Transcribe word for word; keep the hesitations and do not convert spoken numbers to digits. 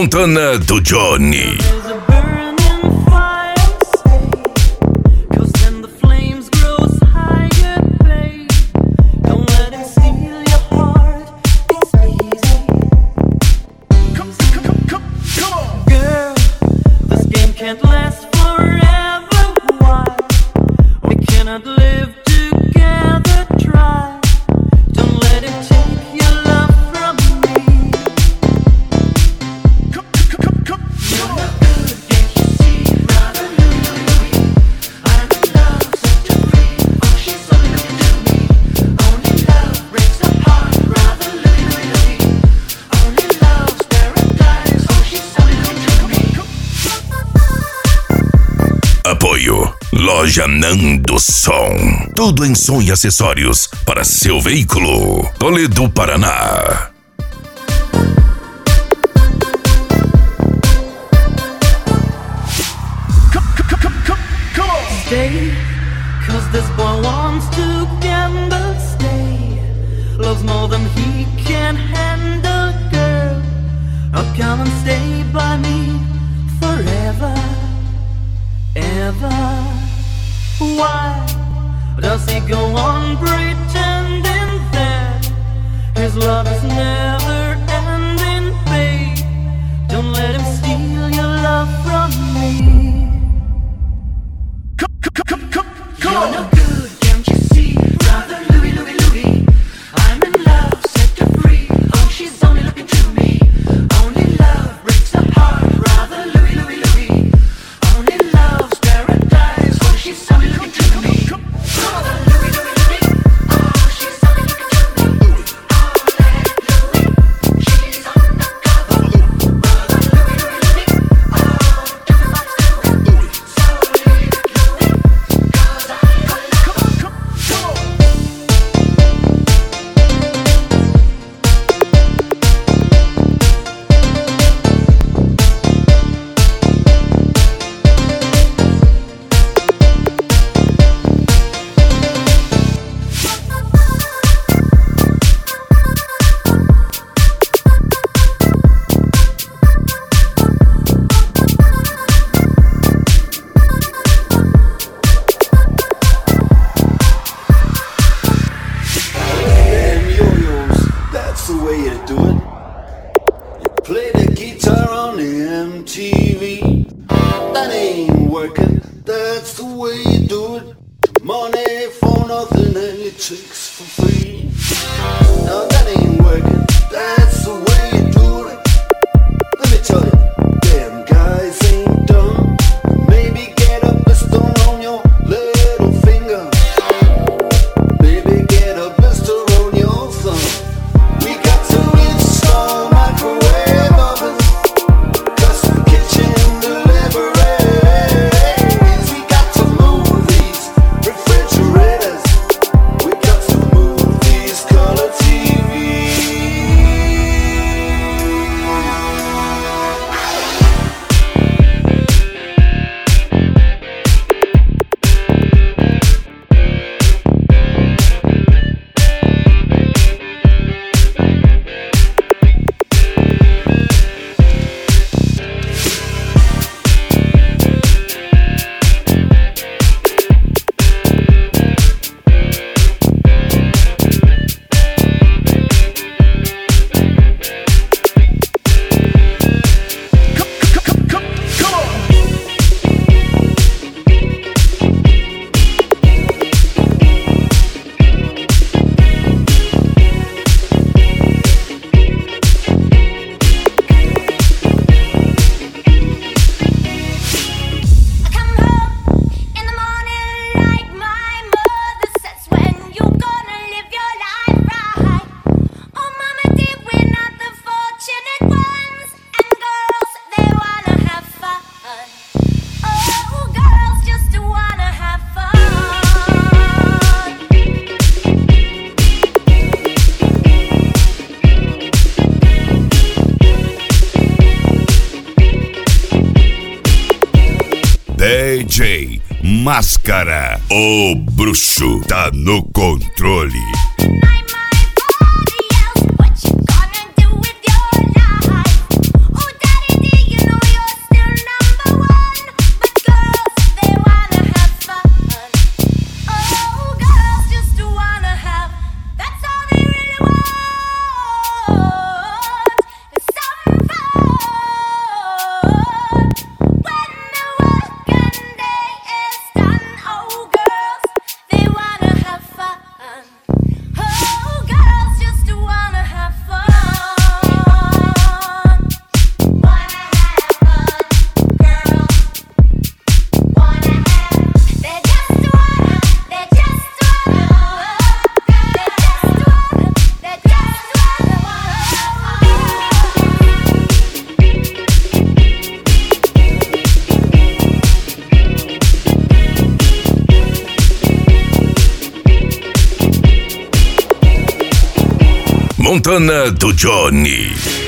Montana do Johnny. Apoio Loja Nando Som. Tudo em som e acessórios para seu veículo. Toledo, Paraná. Stay, cause this boy wants to gamble. Stay, loves more than he can handle, girl. Oh, come and stay by me forever. Ever. Why does he go on pretending that his love is never ending, babe? Don't let him steal your love from me. You're no good, can't you see? Rather Louie, Louie, Louie. I'm in love, set her free. Oh, she's only looking to me. Only love breaks the heart. Rather Louie, Louie, Louie. Only love's paradise. Oh, she's only looking to me. Rather Louie, Louie, Louie. Oh, she's only looking to me. Oh, let Louie, she's on the cover. Rather Louie, Louie, Louie. Oh, everybody's doing Louie. So leave it, Louie, 'cause I D J Máscara, o bruxo tá no controle. What you gonna do with your life? Oh, daddy, Montana do Johnny.